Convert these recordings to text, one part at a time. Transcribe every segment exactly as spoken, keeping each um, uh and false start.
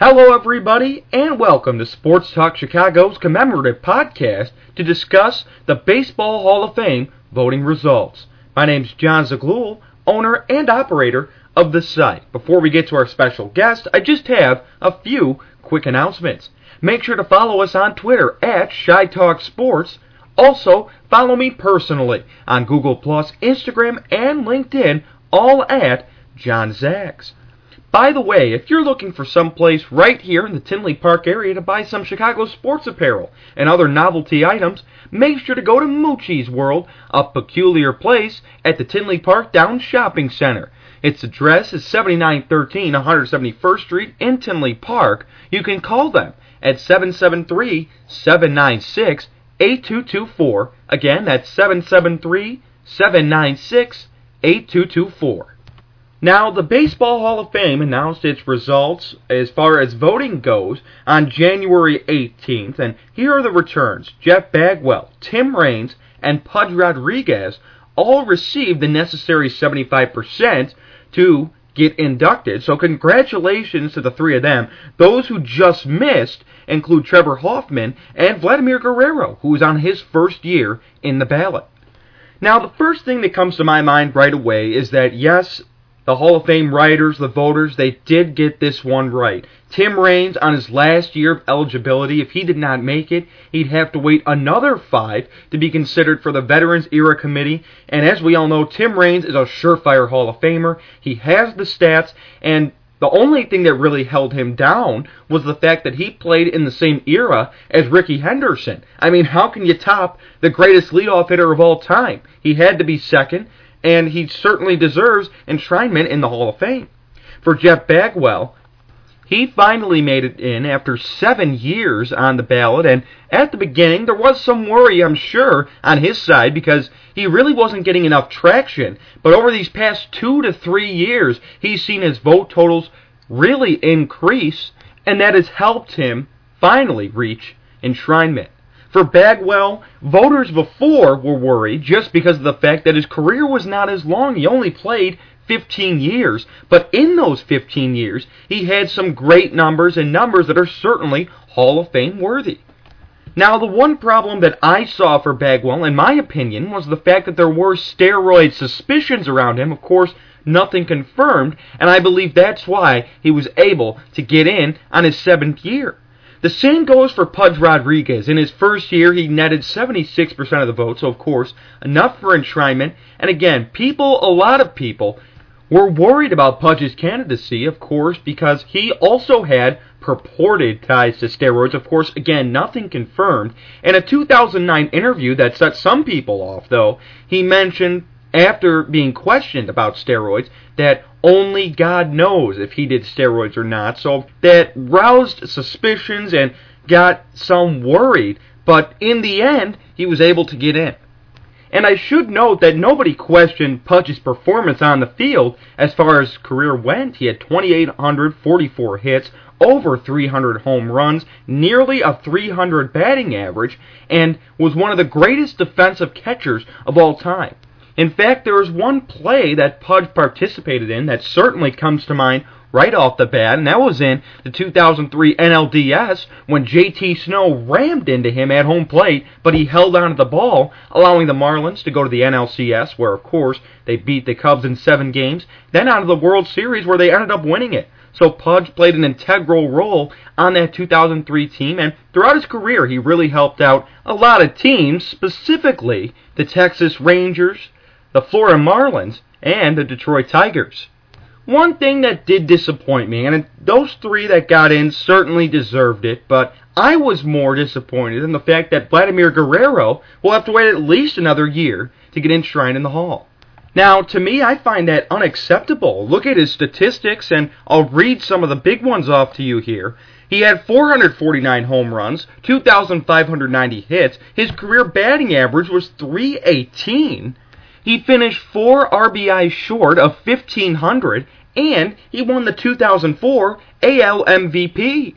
Hello everybody, and welcome to Sports Talk Chicago's commemorative podcast to discuss the Baseball Hall of Fame voting results. My name's John Zaglul, owner and operator of the site. Before we get to our special guest, I just have a few quick announcements. Make sure to follow us on Twitter at ChiTalkSports. Also, follow me personally on Google plus, Instagram, and LinkedIn, all at John Zags. By the way, if you're looking for some place right here in the Tinley Park area to buy some Chicago sports apparel and other novelty items, make sure to go to Moochie's World, a peculiar place at the Tinley Park Down Shopping Center. Its address is seventy-nine thirteen one hundred seventy-first Street in Tinley Park. You can call them at seven seven three, seven nine six, eight two two four. Again, that's seven seven three, seven nine six, eight two two four. Now, the Baseball Hall of Fame announced its results as far as voting goes on January eighteenth, and here are the returns. Jeff Bagwell, Tim Raines, and Pudge Rodriguez all received the necessary seventy-five percent to get inducted, so congratulations to the three of them. Those who just missed include Trevor Hoffman and Vladimir Guerrero, who is on his first year in the ballot. Now, the first thing that comes to my mind right away is that, yes, the Hall of Fame writers, the voters, they did get this one right. Tim Raines, on his last year of eligibility, if he did not make it, he'd have to wait another five to be considered for the Veterans Era Committee. And as we all know, Tim Raines is a surefire Hall of Famer. He has the stats, and the only thing that really held him down was the fact that he played in the same era as Rickey Henderson. I mean, how can you top the greatest leadoff hitter of all time? He had to be second, and he certainly deserves enshrinement in the Hall of Fame. For Jeff Bagwell, he finally made it in after seven years on the ballot, and at the beginning there was some worry, I'm sure, on his side because he really wasn't getting enough traction. But over these past two to three years, he's seen his vote totals really increase, and that has helped him finally reach enshrinement. For Bagwell, voters before were worried just because of the fact that his career was not as long. He only played fifteen years, but in those fifteen years, he had some great numbers and numbers that are certainly Hall of Fame worthy. Now, the one problem that I saw for Bagwell, in my opinion, was the fact that there were steroid suspicions around him. Of course, nothing confirmed, and I believe that's why he was able to get in on his seventh year. The same goes for Pudge Rodriguez. In his first year, he netted seventy-six percent of the vote, so of course, enough for enshrinement. And again, people, a lot of people, were worried about Pudge's candidacy, of course, because he also had purported ties to steroids. Of course, again, nothing confirmed. In a two thousand nine interview that set some people off, though, he mentioned, after being questioned about steroids, that only God knows if he did steroids or not. So that roused suspicions and got some worried. But in the end, he was able to get in. And I should note that nobody questioned Pudge's performance on the field as far as career went. He had two thousand eight hundred forty-four hits, over three hundred home runs, nearly a three hundred batting average, and was one of the greatest defensive catchers of all time. In fact, there was one play that Pudge participated in that certainly comes to mind right off the bat, and that was in the two thousand three N L D S when J T Snow rammed into him at home plate, but he held onto the ball, allowing the Marlins to go to the N L C S, where, of course, they beat the Cubs in seven games, then on to the World Series, where they ended up winning it. So Pudge played an integral role on that two thousand three team, and throughout his career, he really helped out a lot of teams, specifically the Texas Rangers, the Florida Marlins, and the Detroit Tigers. One thing that did disappoint me, and those three that got in certainly deserved it, but I was more disappointed in the fact that Vladimir Guerrero will have to wait at least another year to get enshrined in the Hall. Now, to me, I find that unacceptable. Look at his statistics, and I'll read some of the big ones off to you here. He had four hundred forty-nine home runs, two thousand five hundred ninety hits. His career batting average was three eighteen. He finished four R B Is short of fifteen hundred, and he won the two thousand four A L M V P.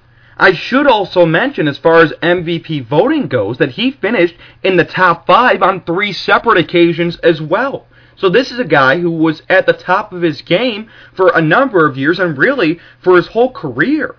I should also mention, as far as M V P voting goes, that he finished in the top five on three separate occasions as well. So this is a guy who was at the top of his game for a number of years and really for his whole career.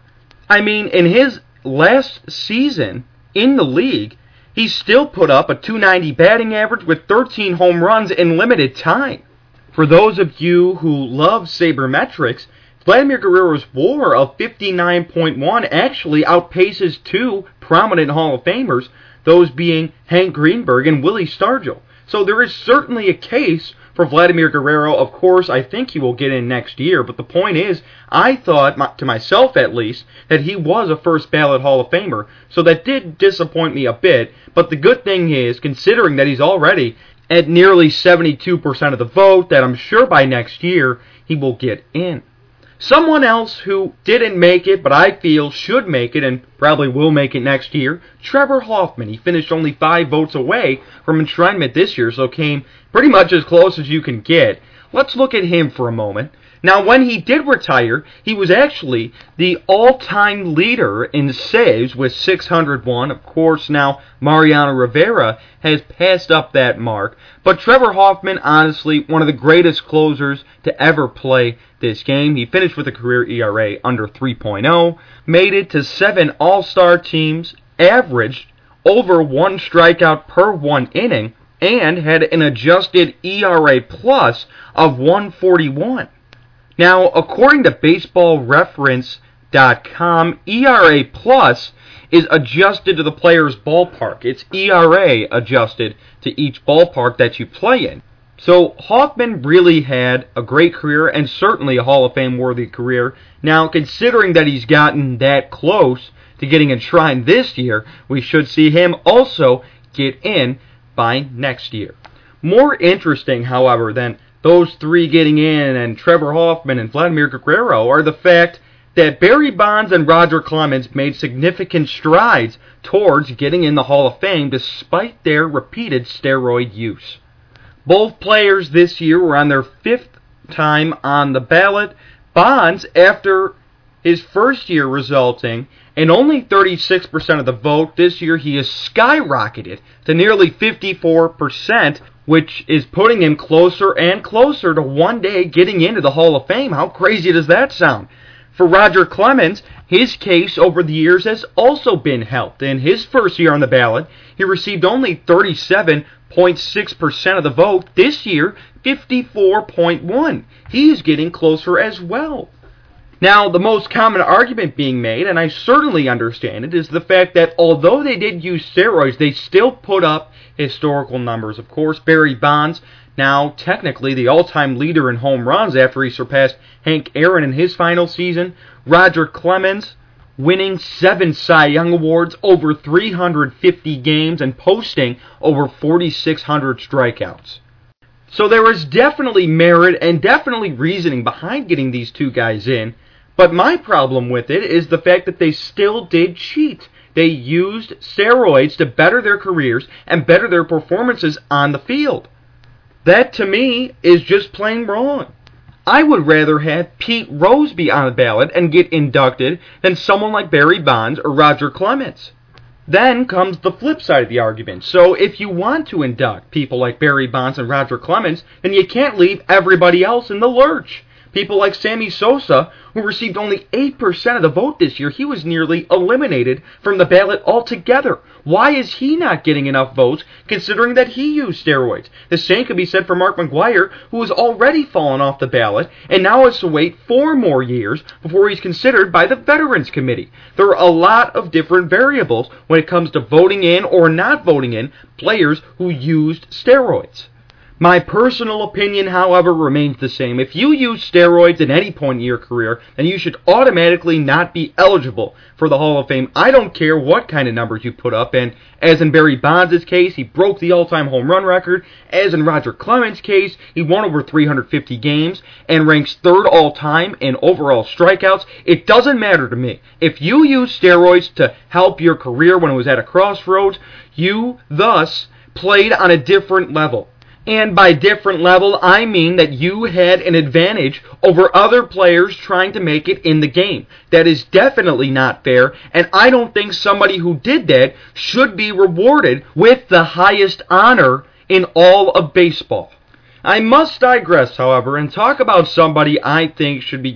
I mean, in his last season in the league, he still put up a two ninety batting average with thirteen home runs in limited time. For those of you who love sabermetrics, Vladimir Guerrero's WAR of fifty-nine point one actually outpaces two prominent Hall of Famers, those being Hank Greenberg and Willie Stargell. So there is certainly a case for Vladimir Guerrero. Of course, I think he will get in next year, but the point is, I thought, to myself at least, that he was a first ballot Hall of Famer, so that did disappoint me a bit, but the good thing is, considering that he's already at nearly seventy-two percent of the vote, that I'm sure by next year he will get in. Someone else who didn't make it, but I feel should make it, and probably will make it next year, Trevor Hoffman. He finished only five votes away from enshrinement this year, so came pretty much as close as you can get. Let's look at him for a moment. Now, when he did retire, he was actually the all-time leader in saves with six hundred one. Of course, now Mariano Rivera has passed up that mark. But Trevor Hoffman, honestly, one of the greatest closers to ever play this game. He finished with a career E R A under three point oh, made it to seven All-Star teams, averaged over one strikeout per one inning, and had an adjusted E R A plus of one forty-one. Now, according to baseball reference dot com, E R A plus is adjusted to the player's ballpark. It's E R A adjusted to each ballpark that you play in. So Hoffman really had a great career and certainly a Hall of Fame worthy career. Now, considering that he's gotten that close to getting enshrined this year, we should see him also get in by next year. More interesting, however, than those three getting in and Trevor Hoffman and Vladimir Guerrero are the fact that Barry Bonds and Roger Clemens made significant strides towards getting in the Hall of Fame despite their repeated steroid use. Both players this year were on their fifth time on the ballot. Bonds, after his first year resulting in only thirty-six percent of the vote, this year he has skyrocketed to nearly fifty-four percent, which is putting him closer and closer to one day getting into the Hall of Fame. How crazy does that sound? For Roger Clemens, his case over the years has also been helped. In his first year on the ballot, he received only thirty-seven point six percent of the vote. This year, fifty-four point one. He is getting closer as well. Now, the most common argument being made, and I certainly understand it, is the fact that although they did use steroids, they still put up historical numbers. Of course, Barry Bonds, now technically the all-time leader in home runs after he surpassed Hank Aaron in his final season. Roger Clemens winning seven Cy Young Awards, over three hundred fifty games, and posting over forty-six hundred strikeouts. So there is definitely merit and definitely reasoning behind getting these two guys in. But my problem with it is the fact that they still did cheat. They used steroids to better their careers and better their performances on the field. That, to me, is just plain wrong. I would rather have Pete Rose be on the ballot and get inducted than someone like Barry Bonds or Roger Clemens. Then comes the flip side of the argument. So if you want to induct people like Barry Bonds and Roger Clemens, then you can't leave everybody else in the lurch. People like Sammy Sosa, who received only eight percent of the vote this year, he was nearly eliminated from the ballot altogether. Why is he not getting enough votes, considering that he used steroids? The same could be said for Mark McGwire, who has already fallen off the ballot, and now has to wait four more years before he's considered by the Veterans Committee. There are a lot of different variables when it comes to voting in or not voting in players who used steroids. My personal opinion, however, remains the same. If you use steroids at any point in your career, then you should automatically not be eligible for the Hall of Fame. I don't care what kind of numbers you put up, and as in Barry Bonds' case, he broke the all-time home run record. As in Roger Clemens' case, he won over three hundred fifty games and ranks third all-time in overall strikeouts. It doesn't matter to me. If you use steroids to help your career when it was at a crossroads, you thus played on a different level. And by different level, I mean that you had an advantage over other players trying to make it in the game. That is definitely not fair, and I don't think somebody who did that should be rewarded with the highest honor in all of baseball. I must digress, however, and talk about somebody I think should be getting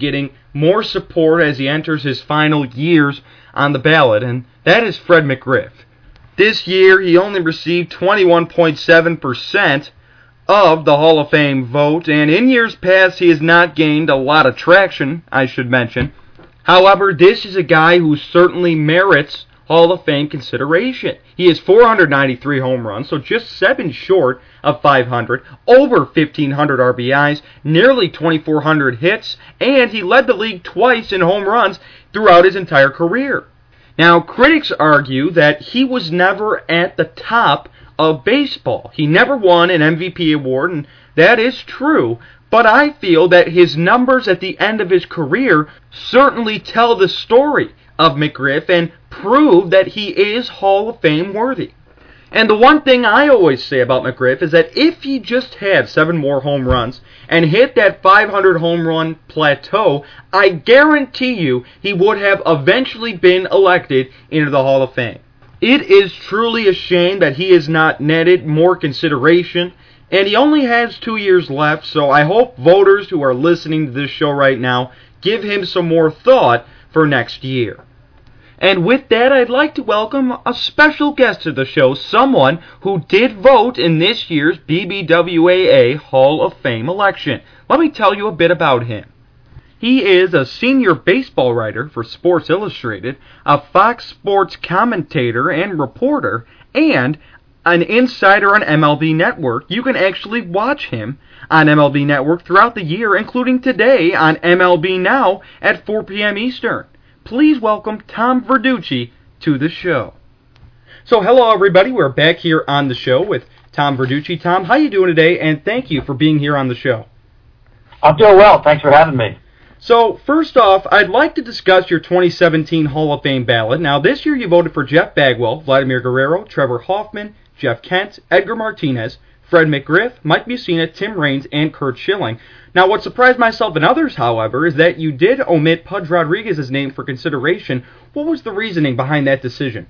more support as he enters his final years on the ballot, and that is Fred McGriff. This year, he only received twenty-one point seven percent of the Hall of Fame vote, and in years past, he has not gained a lot of traction, I should mention. However, this is a guy who certainly merits Hall of Fame consideration. He has four hundred ninety-three home runs, so just seven short of five hundred, over fifteen hundred R B Is, nearly twenty-four hundred hits, and he led the league twice in home runs throughout his entire career. Now, critics argue that he was never at the top of baseball. He never won an M V P award, and that is true, but I feel that his numbers at the end of his career certainly tell the story of McGriff and prove that he is Hall of Fame worthy. And the one thing I always say about McGriff is that if he just had seven more home runs and hit that five hundred home run plateau, I guarantee you he would have eventually been elected into the Hall of Fame. It is truly a shame that he has not netted more consideration, and he only has two years left, so I hope voters who are listening to this show right now give him some more thought for next year. And with that, I'd like to welcome a special guest to the show, someone who did vote in this year's B B W A A Hall of Fame election. Let me tell you a bit about him. He is a senior baseball writer for Sports Illustrated, a Fox Sports commentator and reporter, and an insider on M L B Network. You can actually watch him on M L B Network throughout the year, including today on M L B Now at four p.m. Eastern. Please welcome Tom Verducci to the show. So hello everybody, we're back here on the show with Tom Verducci. Tom, how you doing today? And thank you for being here on the show. I'm doing well, thanks for having me. So first off, I'd like to discuss your twenty seventeen Hall of Fame ballot. Now this year you voted for Jeff Bagwell, Vladimir Guerrero, Trevor Hoffman, Jeff Kent, Edgar Martinez, Fred McGriff, Mike Mussina, Tim Raines, and Curt Schilling. Now, what surprised myself and others, however, is that you did omit Pudge Rodriguez's name for consideration. What was the reasoning behind that decision?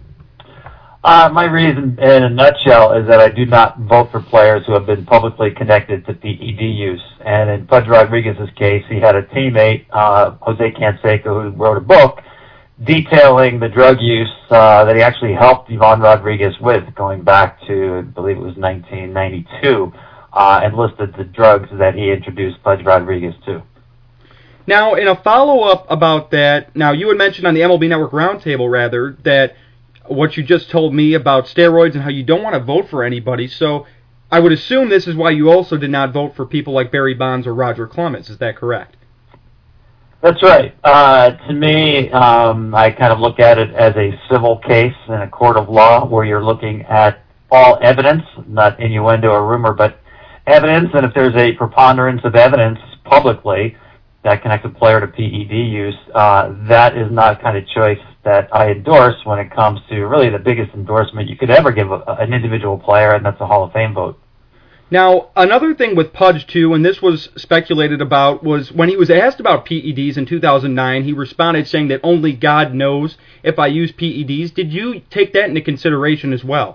Uh, my reason, in a nutshell, is that I do not vote for players who have been publicly connected to P E D use. And in Pudge Rodriguez's case, he had a teammate, uh, Jose Canseco, who wrote a book detailing the drug use uh, that he actually helped Ivan Rodriguez with, going back to, I believe it was nineteen ninety-two. Uh, and listed the drugs that he introduced Pudge Rodriguez to. Now, in a follow-up about that, now you had mentioned on the M L B Network Roundtable, rather, that what you just told me about steroids and how you don't want to vote for anybody, so I would assume this is why you also did not vote for people like Barry Bonds or Roger Clemens. Is that correct? That's right. Uh, to me, um, I kind of look at it as a civil case in a court of law where you're looking at all evidence, not innuendo or rumor, but evidence, and if there's a preponderance of evidence publicly that connects a player to P E D use, uh, that is not the kind of choice that I endorse when it comes to really the biggest endorsement you could ever give a, an individual player, and that's a Hall of Fame vote. Now, another thing with Pudge, too, and this was speculated about, was when he was asked about P E Ds in two thousand nine, he responded saying that only God knows if I use P E Ds. Did you take that into consideration as well?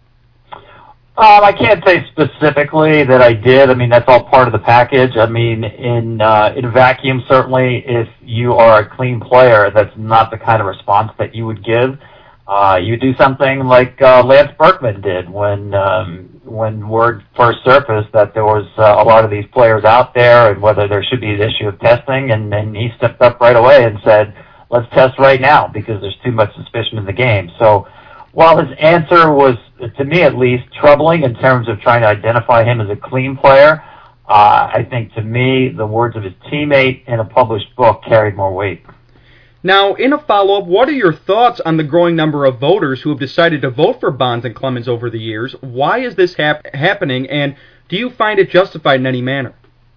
Um, I can't say specifically that I did. I mean, that's all part of the package. I mean, in uh, in a vacuum, certainly, if you are a clean player, that's not the kind of response that you would give. Uh, you do something like uh, Lance Berkman did when um, when word first surfaced that there was uh, a lot of these players out there and whether there should be an issue of testing, and then he stepped up right away and said, let's test right now because there's too much suspicion in the game. So while his answer was, to me at least, troubling in terms of trying to identify him as a clean player, uh, I think to me the words of his teammate in a published book carried more weight. Now, in a follow-up, what are your thoughts on the growing number of voters who have decided to vote for Bonds and Clemens over the years? Why is this hap- happening, and do you find it justified in any manner?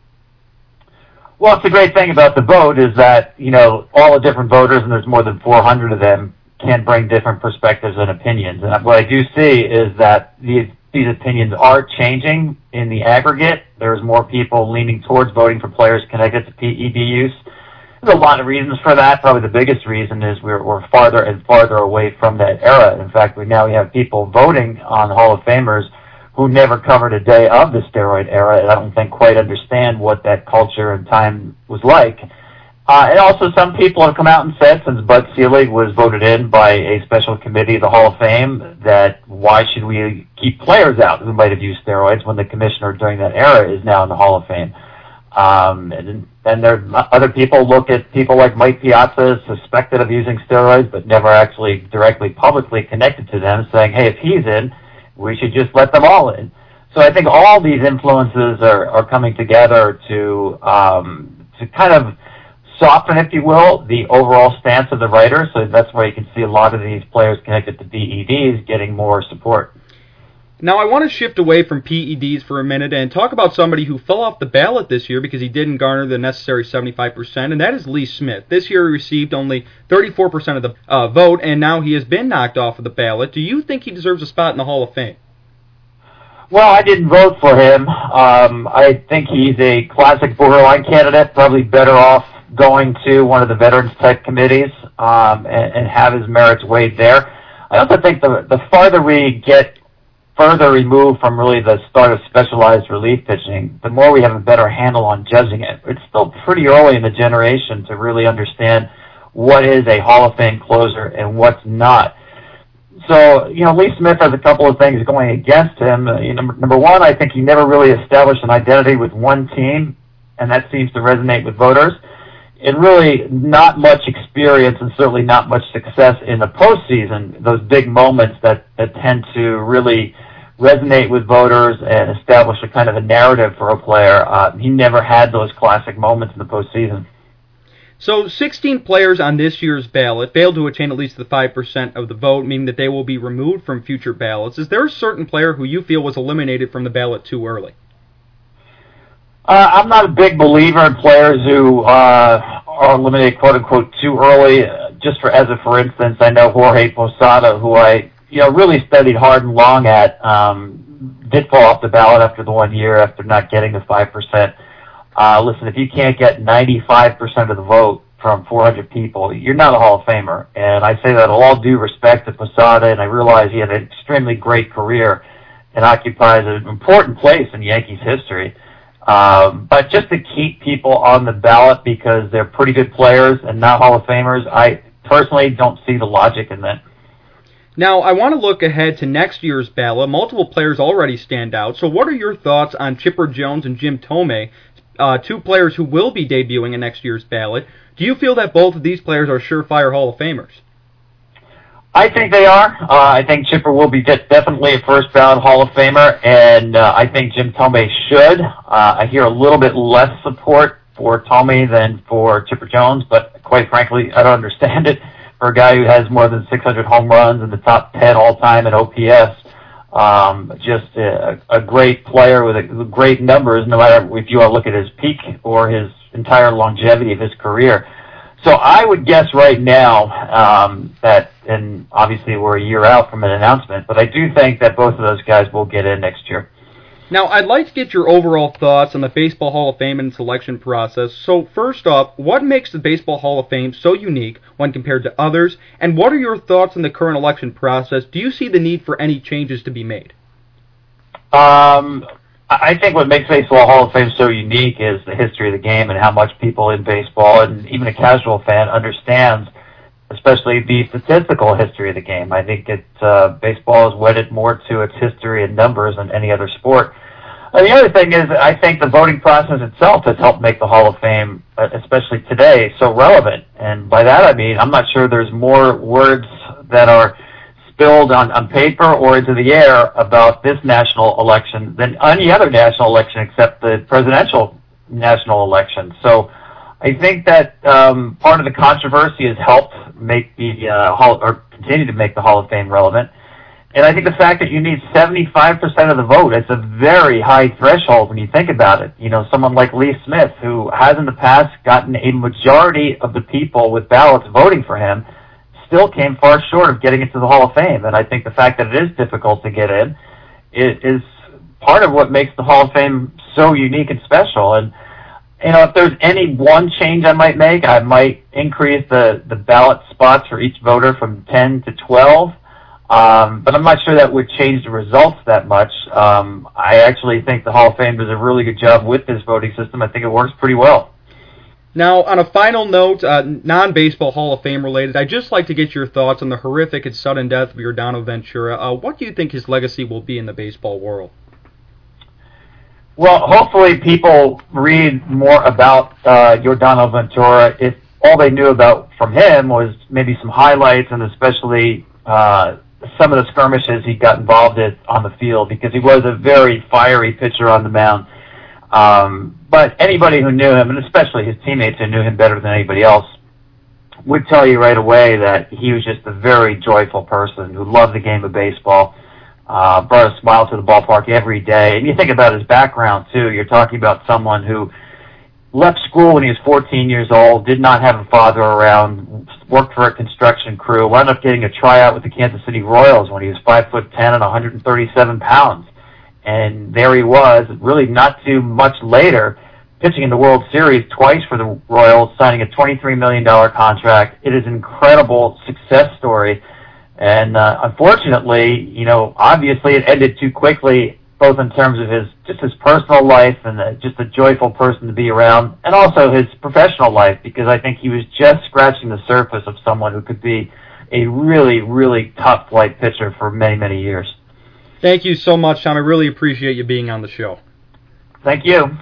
Well, it's the great thing about the vote is that, you know, all the different voters, and there's more than four hundred of them, can bring different perspectives and opinions. And what I do see is that these these opinions are changing in the aggregate. There's more people leaning towards voting for players connected to P E D use. There's a lot of reasons for that. Probably the biggest reason is we're, we're farther and farther away from that era. In fact, we now have people voting on Hall of Famers who never covered a day of the steroid era, and I don't think quite understand what that culture and time was like. Uh, and also some people have come out and said, since Bud Selig was voted in by a special committee of the Hall of Fame, that why should we keep players out who might have used steroids when the commissioner during that era is now in the Hall of Fame. Um, and then there other people look at people like Mike Piazza, suspected of using steroids, but never actually directly publicly connected to them, saying, hey, if he's in, we should just let them all in. So I think all these influences are, are coming together to um, to kind of soften, if you will, the overall stance of the writer. So that's why you can see a lot of these players connected to B E Ds getting more support. Now, I want to shift away from P E Ds for a minute and talk about somebody who fell off the ballot this year because he didn't garner the necessary seventy-five percent, and that is Lee Smith. This year he received only thirty-four percent of the uh, vote, and now he has been knocked off of the ballot. Do you think he deserves a spot in the Hall of Fame? Well, I didn't vote for him. Um, I think he's a classic borderline candidate, probably better off going to one of the veterans-type committees um, and, and have his merits weighed there. I also think the, the farther we get further removed from really the start of specialized relief pitching, the more we have a better handle on judging it. It's still pretty early in the generation to really understand what is a Hall of Fame closer and what's not. So, you know, Lee Smith has a couple of things going against him. Uh, you know, number one, I think he never really established an identity with one team, and that seems to resonate with voters. And really not much experience and certainly not much success in the postseason, those big moments that, that tend to really resonate with voters and establish a kind of a narrative for a player. Uh, he never had those classic moments in the postseason. So sixteen players on this year's ballot failed to attain at least the five percent of the vote, meaning that they will be removed from future ballots. Is there a certain player who you feel was eliminated from the ballot too early? Uh, I'm not a big believer in players who uh, are eliminated, quote-unquote, too early. Uh, just for as a for instance, I know Jorge Posada, who I you know really studied hard and long at, um, did fall off the ballot after the one year after not getting the five percent. Uh, listen, if you can't get ninety-five percent of the vote from four hundred people, you're not a Hall of Famer. And I say that with all due respect to Posada, and I realize he had an extremely great career and occupies an important place in Yankees history. Um, but just to keep people on the ballot because they're pretty good players and not Hall of Famers, I personally don't see the logic in that. Now, I want to look ahead to next year's ballot. Multiple players already stand out. So what are your thoughts on Chipper Jones and Jim Thome, uh, two players who will be debuting in next year's ballot? Do you feel that both of these players are surefire Hall of Famers? I think they are. Uh, I think Chipper will be de- definitely a first ballot Hall of Famer, and uh, I think Jim Thome should. Uh, I hear a little bit less support for Thome than for Chipper Jones, but quite frankly, I don't understand it. For a guy who has more than six hundred home runs in the top ten all-time in O P S, um, just a, a great player with, a, with great numbers, no matter if you want to look at his peak or his entire longevity of his career. So I would guess right now um, that, and obviously we're a year out from an announcement, but I do think that both of those guys will get in next year. Now, I'd like to get your overall thoughts on the Baseball Hall of Fame and selection process. So first off, what makes the Baseball Hall of Fame so unique when compared to others, and what are your thoughts on the current election process? Do you see the need for any changes to be made? Um... I think what makes Baseball Hall of Fame so unique is the history of the game and how much people in baseball, and even a casual fan, understands, especially the statistical history of the game. I think it, uh, baseball is wedded more to its history and numbers than any other sport. And the other thing is, I think the voting process itself has helped make the Hall of Fame, especially today, so relevant. And by that I mean, I'm not sure there's more words that are spilled on, on paper or into the air about this national election than any other national election except the presidential national election. So I think that um, part of the controversy has helped make the uh, Hall, or continue to make the Hall of Fame relevant. And I think the fact that you need seventy-five percent of the vote, it's a very high threshold when you think about it. You know, someone like Lee Smith, who has in the past gotten a majority of the people with ballots voting for him, still came far short of getting into the Hall of Fame. And I think the fact that it is difficult to get in is part of what makes the Hall of Fame so unique and special. And, you know, if there's any one change I might make, I might increase the, the ballot spots for each voter from ten to twelve. Um, but I'm not sure that would change the results that much. Um, I actually think the Hall of Fame does a really good job with this voting system. I think it works pretty well. Now, on a final note, uh, non-baseball Hall of Fame related, I'd just like to get your thoughts on the horrific and sudden death of Yordano Ventura. Uh, what do you think his legacy will be in the baseball world? Well, hopefully people read more about uh, Yordano Ventura. If all they knew about from him was maybe some highlights and especially uh, some of the skirmishes he got involved in on the field, because he was a very fiery pitcher on the mound. Um, but anybody who knew him, and especially his teammates who knew him better than anybody else, would tell you right away that he was just a very joyful person who loved the game of baseball, uh, brought a smile to the ballpark every day. And you think about his background, too. You're talking about someone who left school when he was fourteen years old, did not have a father around, worked for a construction crew, wound up getting a tryout with the Kansas City Royals when he was five foot ten and one hundred thirty-seven pounds. And there he was, really not too much later, pitching in the World Series twice for the Royals, signing a twenty-three million dollars contract. It is an incredible success story. And uh, unfortunately, you know, obviously it ended too quickly, both in terms of his just his personal life and uh, just a joyful person to be around, and also his professional life, because I think he was just scratching the surface of someone who could be a really, really tough flight pitcher for many, many years. Thank you so much, Tom. I really appreciate you being on the show. Thank you.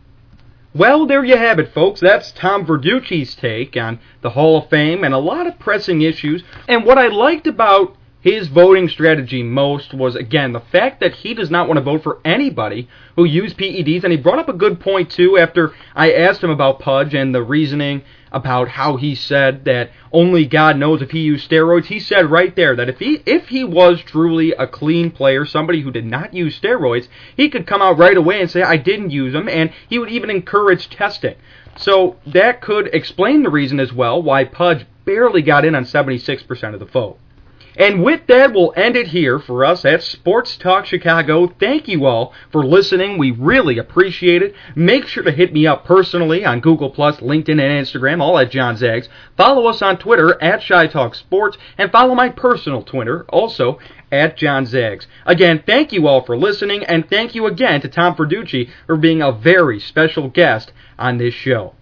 Well, there you have it, folks. That's Tom Verducci's take on the Hall of Fame and a lot of pressing issues. And what I liked about his voting strategy most was, again, the fact that he does not want to vote for anybody who used P E Ds. And he brought up a good point, too, after I asked him about Pudge and the reasoning about how he said that only God knows if he used steroids. He said right there that if he if he was truly a clean player, somebody who did not use steroids, he could come out right away and say, I didn't use them, and he would even encourage testing. So that could explain the reason as well why Pudge barely got in on seventy-six percent of the vote. And with that, we'll end it here for us at Sports Talk Chicago. Thank you all for listening. We really appreciate it. Make sure to hit me up personally on Google plus, LinkedIn, and Instagram, all at John Zags. Follow us on Twitter at Chi Talk Sports, and follow my personal Twitter, also at John Zags. Again, thank you all for listening, and thank you again to Tom Verducci for being a very special guest on this show.